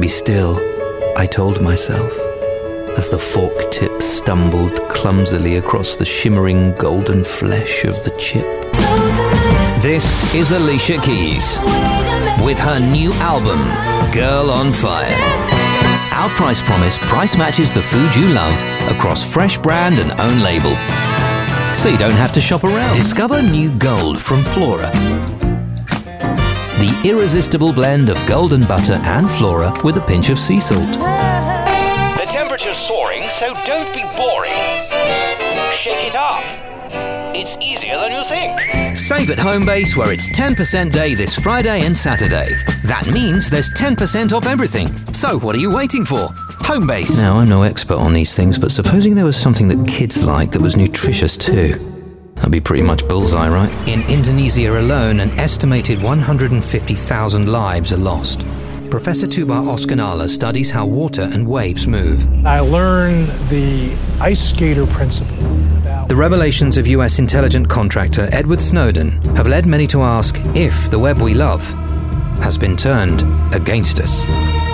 Be still, I told myself, as the fork tip stumbled clumsily across the shimmering golden flesh of the chip. This is Alicia Keys, with her new album, Girl on Fire. Our price promise price matches the food you love across fresh brand and own label, so you don't have to shop around. Discover new Gold from Flora. The irresistible blend of golden butter and Flora with a pinch of sea salt. The temperature's soaring, so don't be boring. Shake it up. It's easier than you think. Save at Homebase, where it's 10% day this Friday and Saturday. That means there's 10% off everything. So what are you waiting for? Homebase. Now, I'm no expert on these things, but supposing there was something that kids like that was nutritious too. That'd be pretty much bullseye, right? In Indonesia alone, an estimated 150,000 lives are lost. Professor Tubar Oskanala studies how water and waves move. I learned the ice skater principle. The revelations of US intelligence contractor Edward Snowden have led many to ask if the web we love has been turned against us.